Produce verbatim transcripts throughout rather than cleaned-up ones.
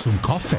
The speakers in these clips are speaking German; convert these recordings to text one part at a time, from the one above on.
zum Kaffee.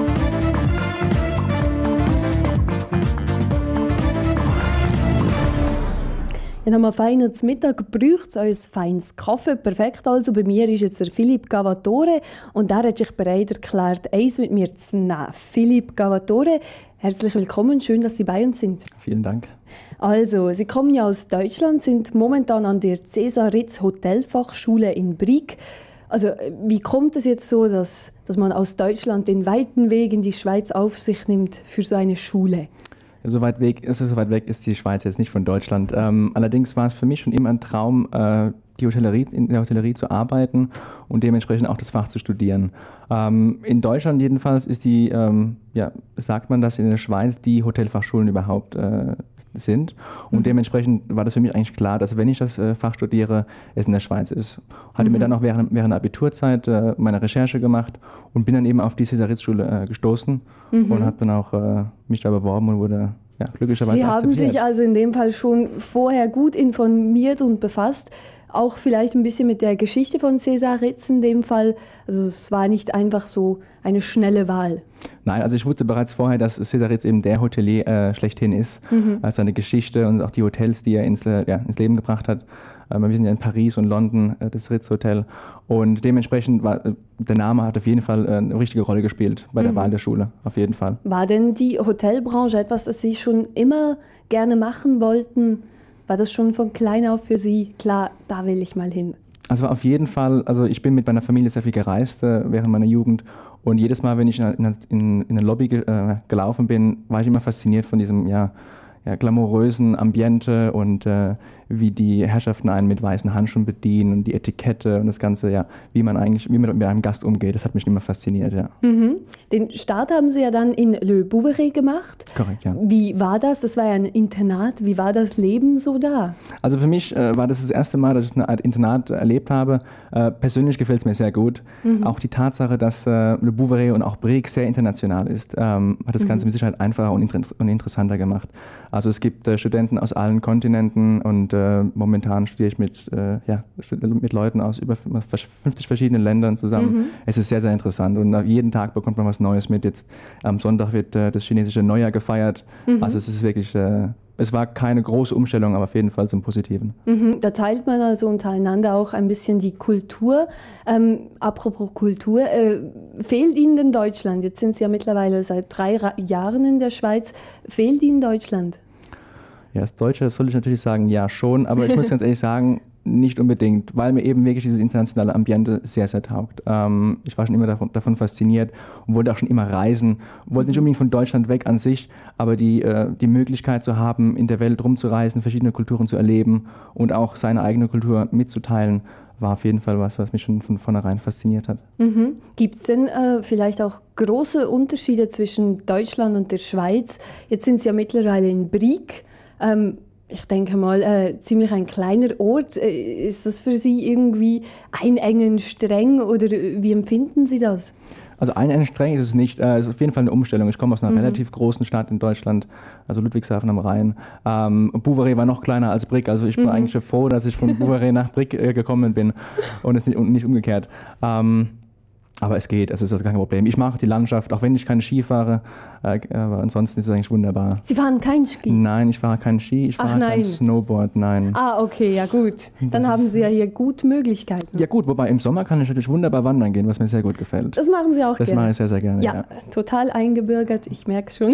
Dann haben wir feinen Mittag, braucht es uns feines Kaffee. Perfekt, also bei mir ist jetzt der Philippe Gavatore und der hat sich bereit erklärt, eins mit mir zu nehmen. Philippe Gavatore, herzlich willkommen, schön, dass Sie bei uns sind. Vielen Dank. Also, Sie kommen ja aus Deutschland, sind momentan an der Cäsar Ritz Hotelfachschule in Brieg. Also, wie kommt es jetzt so, dass, dass man aus Deutschland den weiten Weg in die Schweiz auf sich nimmt für so eine Schule? So weit weg ist, so weit weg ist die Schweiz jetzt nicht von Deutschland. Ähm, allerdings war es für mich schon immer ein Traum, äh, die Hotellerie, in der Hotellerie zu arbeiten und dementsprechend auch das Fach zu studieren. Ähm, in Deutschland jedenfalls ist die, ähm, ja, sagt man, dass in der Schweiz die Hotelfachschulen überhaupt äh, sind. Und mhm. dementsprechend war das für mich eigentlich klar, dass wenn ich das äh, Fach studiere, es in der Schweiz ist. Hatte mhm. mir dann auch während, während der Abiturzeit äh, meine Recherche gemacht und bin dann eben auf die Cäsar-Ritz-Schule äh, gestoßen mhm. und habe dann auch äh, mich da beworben und wurde ja, glücklicherweise Sie haben akzeptiert. sich also in dem Fall schon vorher gut informiert und befasst, auch vielleicht ein bisschen mit der Geschichte von Cäsar Ritz in dem Fall. Also es war nicht einfach so eine schnelle Wahl. Nein, also ich wusste bereits vorher, dass Cäsar Ritz eben der Hotelier äh, schlechthin ist. Mhm. Also seine Geschichte und auch die Hotels, die er ins, äh, ja, ins Leben gebracht hat. Äh, wir sind ja in Paris und London, äh, das Ritz Hotel. Und dementsprechend war äh, der Name hat auf jeden Fall äh, eine richtige Rolle gespielt bei der mhm. Wahl der Schule, auf jeden Fall. War denn die Hotelbranche etwas, das Sie schon immer gerne machen wollten? War das schon von klein auf für Sie klar, da will ich mal hin? Also auf jeden Fall, also ich bin mit meiner Familie sehr viel gereist äh, während meiner Jugend und jedes Mal, wenn ich in, in, in eine Lobby ge, äh, gelaufen bin, war ich immer fasziniert von diesem ja, ja, glamourösen Ambiente und äh, wie die Herrschaften einen mit weißen Handschuhen bedienen und die Etikette und das Ganze, ja, wie man eigentlich, wie man mit einem Gast umgeht, das hat mich immer fasziniert, ja. Mhm. Den Start haben Sie ja dann in Le Bouveret gemacht. Korrekt, ja. Wie war das? Das war ja ein Internat. Wie war das Leben so da? Also für mich äh, war das das erste Mal, dass ich eine Art Internat erlebt habe. Äh, persönlich gefällt es mir sehr gut. Mhm. Auch die Tatsache, dass äh, Le Bouveret und auch Brieg sehr international ist, ähm, hat das Ganze mhm. mit Sicherheit einfacher und, inter- und interessanter gemacht. Also es gibt äh, Studenten aus allen Kontinenten und äh, momentan studiere ich mit, äh, ja, mit Leuten aus über fünfzig verschiedenen Ländern zusammen. Mhm. Es ist sehr, sehr interessant und jeden Tag bekommt man was Neues mit. Jetzt am Sonntag wird äh, das chinesische Neujahr gefeiert. Mhm. Also es ist wirklich, äh, es war keine große Umstellung, aber auf jeden Fall zum Positiven. Mhm. Da teilt man also untereinander auch ein bisschen die Kultur. Ähm, apropos Kultur, äh, fehlt Ihnen denn Deutschland? Jetzt sind Sie ja mittlerweile seit drei Ra- Jahren in der Schweiz. Fehlt Ihnen Deutschland? Ja, als Deutscher soll ich natürlich sagen, ja schon, aber ich muss ganz ehrlich sagen, nicht unbedingt, weil mir eben wirklich dieses internationale Ambiente sehr, sehr taugt. Ähm, ich war schon immer davon, davon fasziniert und wollte auch schon immer reisen. Wollte nicht unbedingt von Deutschland weg an sich, aber die, äh, die Möglichkeit zu haben, in der Welt rumzureisen, verschiedene Kulturen zu erleben und auch seine eigene Kultur mitzuteilen, war auf jeden Fall was, was mich schon von vornherein fasziniert hat. Mhm. Gibt es denn äh, vielleicht auch große Unterschiede zwischen Deutschland und der Schweiz? Jetzt sind Sie ja mittlerweile in Brieg. Ähm, ich denke mal, äh, ziemlich ein kleiner Ort. Äh, ist das für Sie irgendwie einengend, streng oder wie empfinden Sie das? Also einengend streng ist es nicht. Es ist auf jeden Fall eine Umstellung. Ich komme aus einer mhm. relativ großen Stadt in Deutschland, also Ludwigshafen am Rhein. Ähm, Bouveret war noch kleiner als Brieg. Also ich bin mhm. eigentlich froh, dass ich von Bouveret nach Brieg äh, gekommen bin und es nicht, und nicht umgekehrt. Ähm, Aber es geht, es ist also kein Problem. Ich mag die Landschaft, auch wenn ich kein Ski fahre, äh, aber ansonsten ist es eigentlich wunderbar. Sie fahren kein Ski? Nein, ich fahre kein Ski, ich fahre kein Snowboard, nein. Ah, okay, ja gut. Dann das haben Sie ja hier gut Möglichkeiten. Ja gut, wobei im Sommer kann ich natürlich wunderbar wandern gehen, was mir sehr gut gefällt. Das machen Sie auch das gerne? Das mache ich sehr, sehr gerne, ja. Ja, total eingebürgert, ich merke es schon.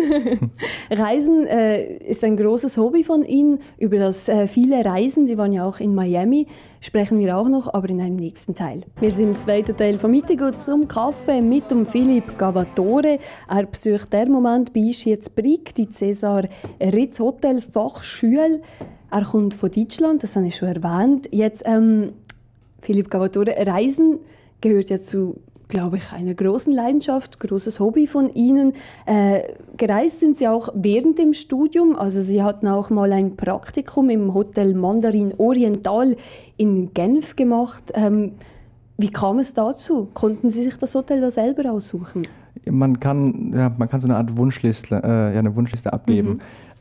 Reisen äh, ist ein großes Hobby von Ihnen. Über das äh, viele Reisen, Sie waren ja auch in Miami, sprechen wir auch noch, aber in einem nächsten Teil. Wir sind im zweiten Teil von «Mittegut zum Kaffee» mit dem Philippe Gavatore. Er besucht der Moment bei uns jetzt Brieg, die Cäsar Ritz Hotel Fachschule. Er kommt von Deutschland, das habe ich schon erwähnt. Jetzt, ähm, Philippe Gavatore, Reisen gehört ja zu, glaube ich, einer großen Leidenschaft, großes Hobby von Ihnen. Äh, gereist sind Sie auch während dem Studium, also Sie hatten auch mal ein Praktikum im Hotel Mandarin Oriental in Genf gemacht. Ähm, wie kam es dazu? Konnten Sie sich das Hotel da selber aussuchen? Man kann, ja, man kann so eine Art Wunschliste, äh, ja, eine Wunschliste abgeben. Mhm.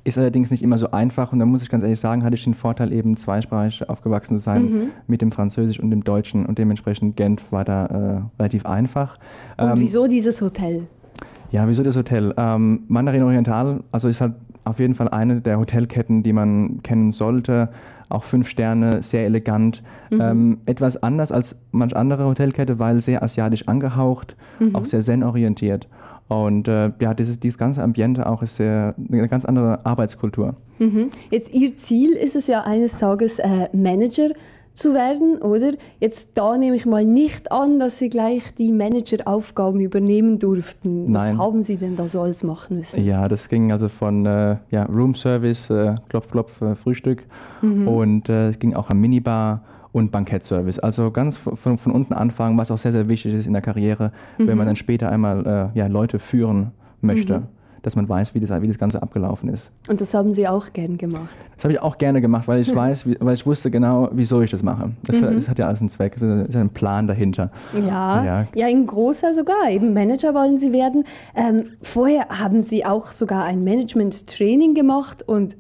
Ist allerdings nicht immer so einfach und da muss ich ganz ehrlich sagen, hatte ich den Vorteil eben zweisprachig aufgewachsen zu sein mhm. mit dem Französisch und dem Deutschen und dementsprechend Genf war da äh, relativ einfach. Und ähm, wieso dieses Hotel? Ja, wieso das Hotel? Ähm, Mandarin Oriental, also ist halt auf jeden Fall eine der Hotelketten, die man kennen sollte. Auch fünf Sterne, sehr elegant. Mhm. Ähm, etwas anders als manch andere Hotelkette, weil sehr asiatisch angehaucht, mhm. auch sehr zen-orientiert. Und äh, ja, dieses, dieses ganze Ambiente auch ist sehr, eine ganz andere Arbeitskultur. Mhm. Jetzt Ihr Ziel ist es ja eines Tages äh, Manager zu werden, oder? Jetzt da nehme ich mal nicht an, dass Sie gleich die Manageraufgaben übernehmen durften. Nein. Was haben Sie denn da so alles machen müssen? Ja, das ging also von äh, ja, Room Service, äh, Klopf, Klopf, äh, Frühstück mhm. und äh, es ging auch am Minibar und Bankettservice. Also ganz von, von unten anfangen, was auch sehr, sehr wichtig ist in der Karriere, mhm. wenn man dann später einmal äh, ja, Leute führen möchte. Mhm. Dass man weiß, wie das, wie das Ganze abgelaufen ist. Und das haben Sie auch gern gemacht? Das habe ich auch gerne gemacht, weil ich weiß, wie, weil ich wusste genau, wieso ich das mache. Das, mhm. das hat ja alles einen Zweck, es ist ein Plan dahinter. Ja, ja, ja, ein großer sogar. Eben Manager wollen Sie werden. Ähm, vorher haben Sie auch sogar ein Management-Training gemacht und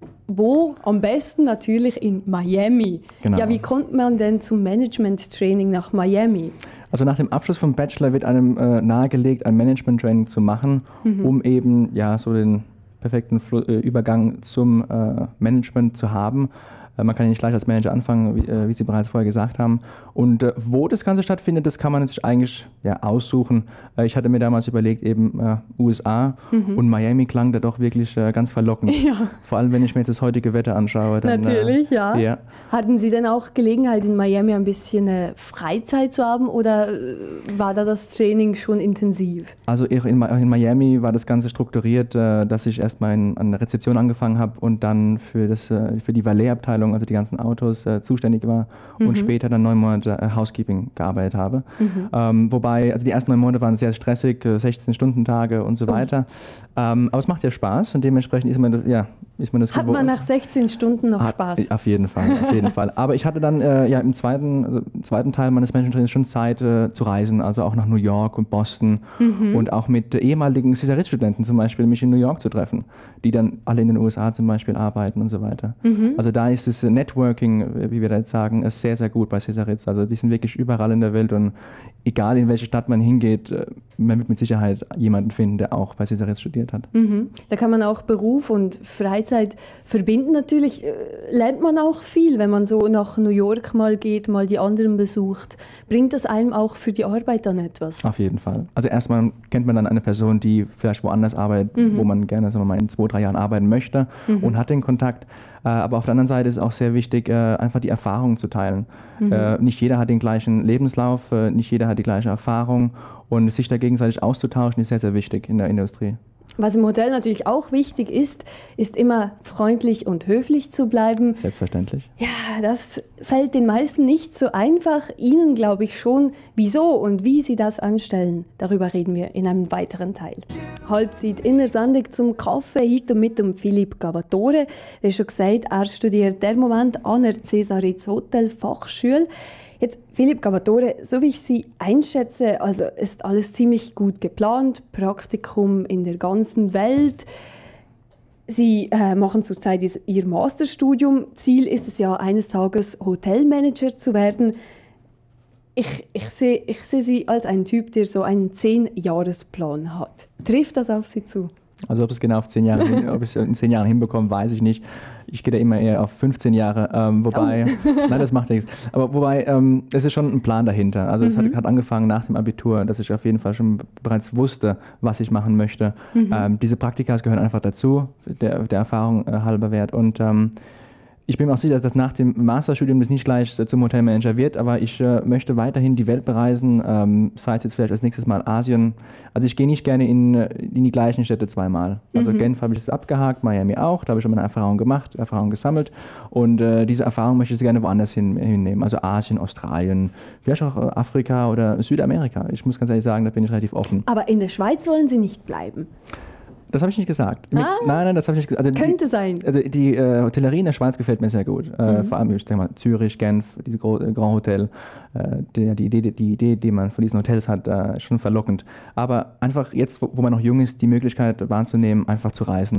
wo? Am besten natürlich in Miami. Genau. Ja, wie kommt man denn zum Management-Training nach Miami? Also nach dem Abschluss vom Bachelor wird einem äh, nahegelegt, ein Management-Training zu machen, mhm. um eben ja so den perfekten Fl- äh, Übergang zum äh, Management zu haben. Äh, man kann ja nicht gleich als Manager anfangen, wie, äh, wie Sie bereits vorher gesagt haben. Und äh, wo das Ganze stattfindet, das kann man sich eigentlich ja, aussuchen. Äh, ich hatte mir damals überlegt, eben äh, U S A mhm. und Miami klang da doch wirklich äh, ganz verlockend. Ja. Vor allem, wenn ich mir jetzt das heutige Wetter anschaue. Dann, Natürlich, äh, ja. ja. Hatten Sie denn auch Gelegenheit, in Miami ein bisschen äh, Freizeit zu haben oder äh, war da das Training schon intensiv? Also in, in Miami war das Ganze strukturiert, äh, dass ich erstmal in, an der Rezeption angefangen habe und dann für, das, äh, für die Valet-Abteilung, also die ganzen Autos, äh, zuständig war mhm. und später dann neun Monate äh, Housekeeping gearbeitet habe. Mhm. Ähm, wobei, also die ersten neun Monate waren sehr stressig, äh, sechzehn-Stunden-Tage und so oh. weiter. Ähm, aber es macht ja Spaß und dementsprechend ist man das, ja, ist man das Hat gewohnt. Man nach sechzehn Stunden noch Hat, Spaß? Auf jeden Fall, auf jeden Fall. Aber ich hatte dann äh, ja im zweiten, also im zweiten Teil meines Management-Trainings schon Zeit äh, zu reisen, also auch nach New York und Boston mhm. und auch mit äh, ehemaligen Cesarit-Studenten zum Beispiel mich in New York zu treffen, die dann alle in den U S A zum Beispiel arbeiten und so weiter. Mhm. Also da ist das Networking, wie wir da jetzt sagen, ist sehr, sehr gut bei Cesarit. Also die sind wirklich überall in der Welt und egal in welche Stadt man hingeht, man wird mit Sicherheit jemanden finden, der auch bei Cesarit studiert hat. Mhm. Da kann man auch Beruf und Freizeit verbinden. Natürlich äh, lernt man auch viel, wenn man so nach New York mal geht, mal die anderen besucht. Bringt das einem auch für die Arbeit dann etwas? Auf jeden Fall. Also erstmal kennt man dann eine Person, die vielleicht woanders arbeitet, mhm. wo man gerne sagen wir mal, in zwei, drei Jahren arbeiten möchte mhm. und hat den Kontakt. Aber auf der anderen Seite ist es auch sehr wichtig, einfach die Erfahrungen zu teilen. Mhm. Nicht jeder hat den gleichen Lebenslauf, nicht jeder hat die gleiche Erfahrung und sich da gegenseitig auszutauschen ist sehr, sehr wichtig in der Industrie. Was im Hotel natürlich auch wichtig ist, ist immer freundlich und höflich zu bleiben. Selbstverständlich. Ja, das fällt den meisten nicht so einfach. Ihnen glaube ich schon, wieso und wie Sie das anstellen. Darüber reden wir in einem weiteren Teil. Halbzeit innersandig zum Kaffee heute mit dem Philipp Gavatore. Wie schon gesagt, er studiert der Moment an der Cesarit Hotelfachschule. Jetzt, Philipp Gavatore, so wie ich Sie einschätze, also ist alles ziemlich gut geplant, Praktikum in der ganzen Welt. Sie äh, machen zurzeit Ihr Masterstudium. Ziel ist es ja, eines Tages Hotelmanager zu werden. Ich, ich sehe ich seh Sie als einen Typ, der so einen zehn-Jahres-Plan hat. Trifft das auf Sie zu? Also ob es genau auf zehn Jahre, ob ich es in zehn Jahren hinbekomme, weiß ich nicht. Ich gehe da immer eher auf fünfzehn Jahre, ähm, wobei, oh. nein, das macht nichts. Aber wobei, ähm, es ist schon ein Plan dahinter. Also es mhm. hat, hat angefangen nach dem Abitur, dass ich auf jeden Fall schon bereits wusste, was ich machen möchte. Mhm. Ähm, diese Praktika gehören einfach dazu, der, der Erfahrung äh, halber wert. Und ähm, ich bin mir auch sicher, dass nach dem Masterstudium das nicht gleich zum Hotelmanager wird, aber ich äh, möchte weiterhin die Welt bereisen, ähm, sei es jetzt vielleicht als nächstes Mal Asien. Also ich gehe nicht gerne in, in die gleichen Städte zweimal. Also mhm. Genf habe ich jetzt abgehakt, Miami auch, da habe ich schon meine Erfahrung gemacht, Erfahrung gesammelt und äh, diese Erfahrung möchte ich gerne woanders hin, hinnehmen. Also Asien, Australien, vielleicht auch äh, Afrika oder Südamerika. Ich muss ganz ehrlich sagen, da bin ich relativ offen. Aber in der Schweiz wollen Sie nicht bleiben? Das habe ich nicht gesagt. Mit, ah, nein, nein, das habe ich nicht gesagt. Also könnte die, sein. Also die äh, Hotellerie in der Schweiz gefällt mir sehr gut. Äh, mhm. Vor allem, ich denke mal, Zürich, Genf, diese Gro- äh, Grand Hotel. Äh, die, die, Idee, die Idee, die man von diesen Hotels hat, äh, ist schon verlockend. Aber einfach jetzt, wo, wo man noch jung ist, die Möglichkeit wahrzunehmen, einfach zu reisen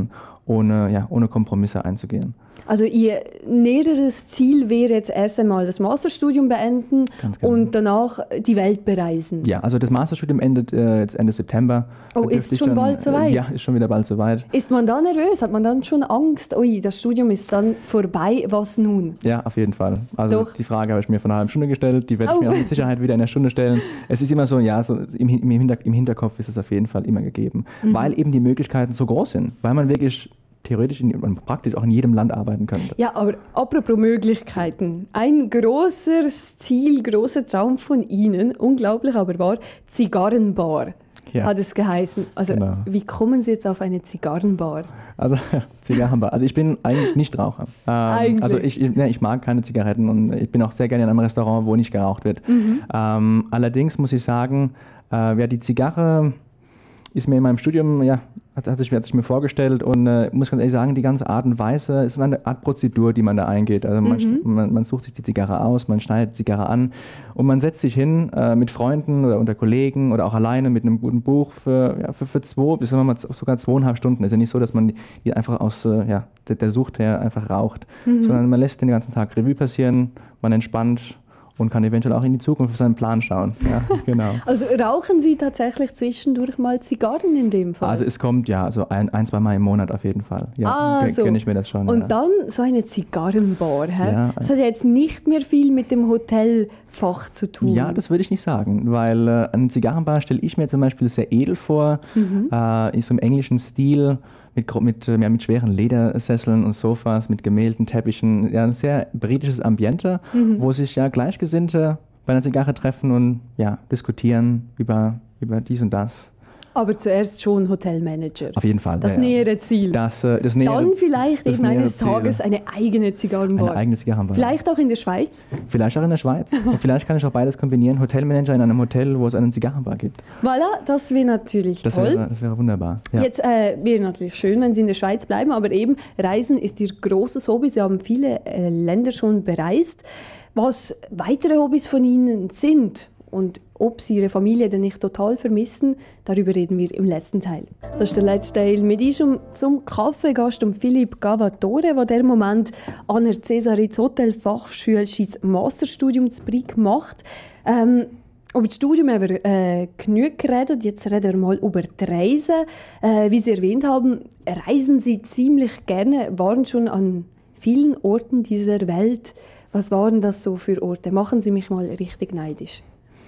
ohne, ja, ohne Kompromisse einzugehen. Also Ihr näheres Ziel wäre jetzt erst einmal das Masterstudium beenden genau. und danach die Welt bereisen? Ja, also das Masterstudium endet äh, jetzt Ende September. Oh, da ist schon dann, bald soweit? Äh, ja, ist schon wieder bald soweit. Ist man da nervös? Hat man dann schon Angst? Ui, das Studium ist dann vorbei, was nun? Ja, auf jeden Fall. Also Doch. Die Frage habe ich mir vor einer halben Stunde gestellt, die werde ich oh. mir auch mit Sicherheit wieder in der Stunde stellen. Es ist immer so, ja, so im, im, Hinter, im Hinterkopf ist es auf jeden Fall immer gegeben, mhm. weil eben die Möglichkeiten so groß sind, weil man wirklich theoretisch und praktisch auch in jedem Land arbeiten könnte. Ja, aber apropos Möglichkeiten. Ein großes Ziel, großer Traum von Ihnen, unglaublich aber wahr, Zigarrenbar ja. hat es geheißen. Also genau. Wie kommen Sie jetzt auf eine Zigarrenbar? Also Zigarrenbar. Also ich bin eigentlich Nichtraucher. Ähm, eigentlich? Also ich, ich, ne, ich mag keine Zigaretten und ich bin auch sehr gerne in einem Restaurant, wo nicht geraucht wird. Mhm. Ähm, allerdings muss ich sagen, äh, ja, die Zigarre ist mir in meinem Studium, ja, hat, hat, sich, hat sich mir vorgestellt und äh, muss ganz ehrlich sagen, die ganze Art und Weise ist eine Art Prozedur, die man da eingeht. Also man, mhm. man, man sucht sich die Zigarre aus, man schneidet die Zigarre an und man setzt sich hin äh, mit Freunden oder unter Kollegen oder auch alleine mit einem guten Buch für, ja, für, für zwei bis sagen wir mal, sogar zweieinhalb Stunden. Es ist ja nicht so, dass man die einfach aus äh, ja, der, der Sucht her einfach raucht, mhm. sondern man lässt den ganzen Tag Revue passieren, man entspannt und kann eventuell auch in die Zukunft für seinen Plan schauen. Ja, genau. Also rauchen Sie tatsächlich zwischendurch mal Zigarren in dem Fall? Also es kommt ja so ein, ein zwei Mal im Monat auf jeden Fall. Ja, ah, so. Gönne ich mir das schon. Und ja. dann so eine Zigarrenbar. Hä? Ja, das hat ja jetzt nicht mehr viel mit dem Hotelfach zu tun. Ja, das würde ich nicht sagen, weil äh, eine Zigarrenbar stelle ich mir zum Beispiel sehr edel vor, mhm. äh, in so einem englischen Stil. Mit, mit, ja, mit schweren Ledersesseln und Sofas, mit gemählten Teppichen. Ja, ein sehr britisches Ambiente, mhm. wo sich ja Gleichgesinnte bei einer Zigarre treffen und ja, diskutieren über, über dies und das. Aber zuerst schon Hotelmanager. Auf jeden Fall. Das ja, nähere Ziel. Das, das nähere, Dann vielleicht eben eines Ziel. Tages eine eigene Zigarrenbar. Eine eigene Zigarrenbar. Vielleicht auch in der Schweiz? Vielleicht auch in der Schweiz. Und vielleicht kann ich auch beides kombinieren. Hotelmanager in einem Hotel, wo es eine Zigarrenbar gibt. Voilà, das wäre natürlich das toll. Wäre, das wäre wunderbar. Ja. Jetzt äh, wäre natürlich schön, wenn Sie in der Schweiz bleiben, aber eben Reisen ist Ihr großes Hobby. Sie haben viele äh, Länder schon bereist. Was weitere Hobbys von Ihnen sind und ob Sie Ihre Familie denn nicht total vermissen, darüber reden wir im letzten Teil. Das ist der letzte Teil mit uns zum Kaffeegast, um Philipp Gavatore, der der Moment an der Cesaritz Hotelfachschule sein Masterstudium zu Brig macht. Ähm, über das Studium haben wir äh, genug geredet, jetzt reden wir mal über die Reisen. Äh, wie Sie erwähnt haben, reisen Sie ziemlich gerne, waren schon an vielen Orten dieser Welt. Was waren das so für Orte? Machen Sie mich mal richtig neidisch.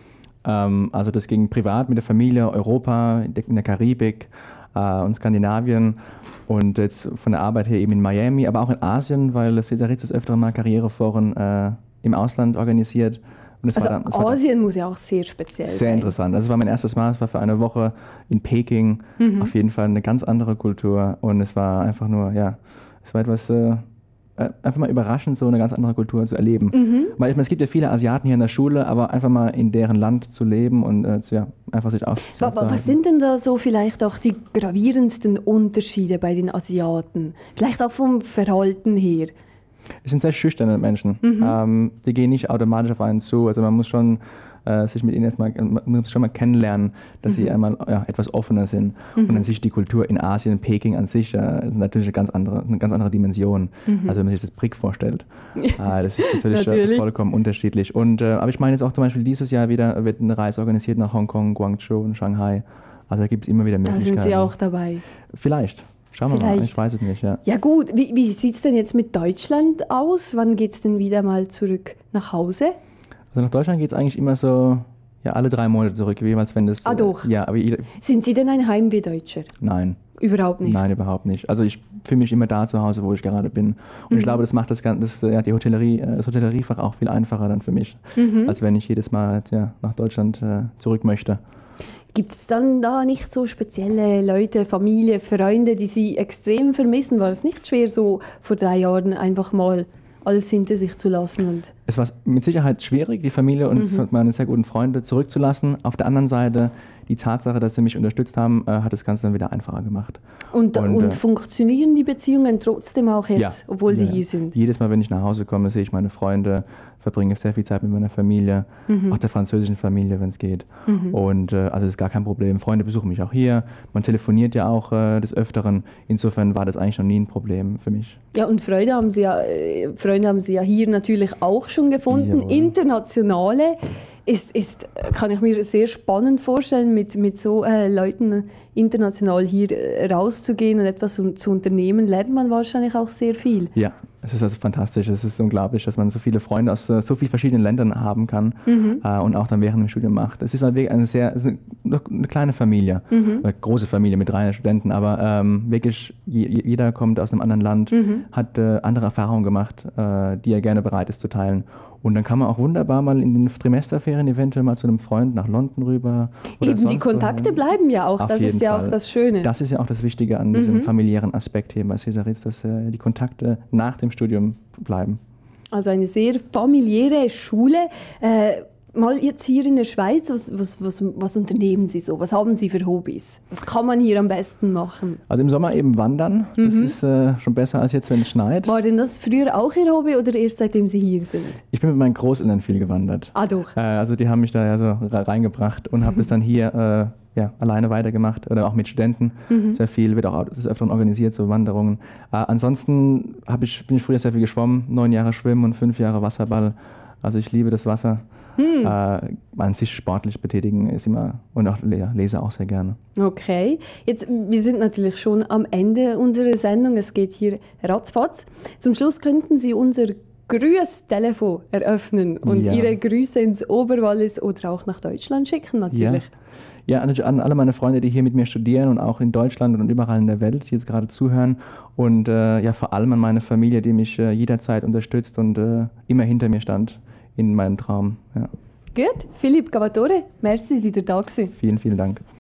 Also das ging privat mit der Familie, Europa, in der Karibik äh, und Skandinavien und jetzt von der Arbeit her eben in Miami, aber auch in Asien, weil Cesaritz das öfter mal Karriereforen äh, im Ausland organisiert. Und das also war dann, das Asien war dann muss ja auch sehr speziell sehr sein. Sehr interessant. Also es war mein erstes Mal, es war für eine Woche in Peking, mhm. auf jeden Fall eine ganz andere Kultur und es war einfach nur, ja, es war etwas... Äh, einfach mal überraschend, so eine ganz andere Kultur zu erleben. Mhm. Weil ich meine, es gibt ja viele Asiaten hier in der Schule, aber einfach mal in deren Land zu leben und äh, zu, ja, einfach sich aufzuhalten. Was sind denn da so vielleicht auch die gravierendsten Unterschiede bei den Asiaten? Vielleicht auch vom Verhalten her? Es sind sehr schüchterne Menschen. Mhm. Ähm, die gehen nicht automatisch auf einen zu. Also man muss schon äh, sich mit ihnen erstmal, man muss schon mal kennenlernen, dass mhm. sie einmal ja, etwas offener sind. Mhm. Und an sich die Kultur in Asien, Peking an sich, äh, ist natürlich eine ganz andere, eine ganz andere Dimension. Mhm. Also wenn man sich das Brig vorstellt. äh, das ist natürlich, natürlich. vollkommen unterschiedlich. Und, äh, aber ich meine jetzt auch zum Beispiel dieses Jahr wieder wird eine Reise organisiert nach Hongkong, Guangzhou und Shanghai. Also da gibt es immer wieder Möglichkeiten. Da sind Sie auch dabei. Vielleicht. Schauen wir Vielleicht. mal, ich weiß es nicht. Ja, ja gut, wie, wie sieht es denn jetzt mit Deutschland aus? Wann geht es denn wieder mal zurück nach Hause? Also nach Deutschland geht es eigentlich immer so ja, alle drei Monate zurück, jeweils wenn das... Ah doch. Ja, aber jeder, Sind Sie denn ein Heimweh-Deutscher? Nein. Überhaupt nicht? Nein, überhaupt nicht. Also ich fühle mich immer da zu Hause, wo ich gerade bin. Und mhm. ich glaube, das macht das, das, ja, die Hotellerie, das Hotelleriefach auch viel einfacher dann für mich, mhm. als wenn ich jedes Mal ja, nach Deutschland äh, zurück möchte. Gibt es dann da nicht so spezielle Leute, Familie, Freunde, die Sie extrem vermissen? War es nicht schwer, so vor drei Jahren einfach mal alles hinter sich zu lassen? Und es war mit Sicherheit schwierig, die Familie und mhm. meine sehr guten Freunde zurückzulassen. Auf der anderen Seite, die Tatsache, dass sie mich unterstützt haben, äh, hat das Ganze dann wieder einfacher gemacht. Und, und, und äh, funktionieren die Beziehungen trotzdem auch jetzt, ja, obwohl sie ja. hier sind? Jedes Mal, wenn ich nach Hause komme, sehe ich meine Freunde. verbringe sehr viel Zeit mit meiner Familie, mhm. auch der französischen Familie, wenn es geht. Mhm. Und äh, also das ist gar kein Problem. Freunde besuchen mich auch hier. Man telefoniert ja auch äh, des Öfteren. Insofern war das eigentlich noch nie ein Problem für mich. Ja, und Freunde haben Sie ja, äh, Freunde haben Sie ja hier natürlich auch schon gefunden. Jawohl. Internationale. Ist, ist, kann ich mir sehr spannend vorstellen, mit, mit so äh, Leuten international hier äh, rauszugehen und etwas zu, zu unternehmen, lernt man wahrscheinlich auch sehr viel. Ja, es ist also fantastisch, es ist unglaublich, dass man so viele Freunde aus äh, so vielen verschiedenen Ländern haben kann mhm. äh, und auch dann während dem Studium macht. Es ist eine sehr eine, eine kleine Familie, mhm. eine große Familie mit dreihundert Studenten, aber ähm, wirklich je, jeder kommt aus einem anderen Land, mhm. hat äh, andere Erfahrungen gemacht, äh, die er gerne bereit ist zu teilen. Und dann kann man auch wunderbar mal in den Trimesterferien eventuell mal zu einem Freund nach London rüber. Oder Eben, die Kontakte bleiben ja auch, Auf das ist ja Fall. auch das Schöne. Das ist ja auch das Wichtige an diesem mhm. familiären Aspekt hier bei Cesaritz, dass äh, die Kontakte nach dem Studium bleiben. Also eine sehr familiäre Schule. Äh, Mal jetzt hier in der Schweiz, was, was, was, was unternehmen Sie so? Was haben Sie für Hobbys? Was kann man hier am besten machen? Also im Sommer eben wandern. Das mhm. ist äh, schon besser als jetzt, wenn es schneit. War denn das früher auch Ihr Hobby oder erst seitdem Sie hier sind? Ich bin mit meinen Großeltern viel gewandert. Ah doch. Äh, also die haben mich da ja so reingebracht und habe das dann hier äh, ja, alleine weitergemacht oder auch mit Studenten. Mhm. Sehr viel, wird auch des Öfteren organisiert, so Wanderungen. Äh, ansonsten hab ich, bin ich früher sehr viel geschwommen, neun Jahre Schwimmen und fünf Jahre Wasserball. Also ich liebe das Wasser. Hm. Äh, man sich sportlich betätigen ist immer, und auch lese auch sehr gerne. Okay, jetzt, wir sind natürlich schon am Ende unserer Sendung, es geht hier ratzfatz. Zum Schluss könnten Sie unser Grüß-Telefon eröffnen und ja. Ihre Grüße ins Oberwallis oder auch nach Deutschland schicken natürlich. Ja. Ja, an alle meine Freunde, die hier mit mir studieren und auch in Deutschland und überall in der Welt, die jetzt gerade zuhören. Und äh, ja, vor allem an meine Familie, die mich äh, jederzeit unterstützt und äh, immer hinter mir stand in meinem Traum. Ja. Gut, Philippe Gavatore, merci, dass Sie da gewesen. Vielen, vielen Dank.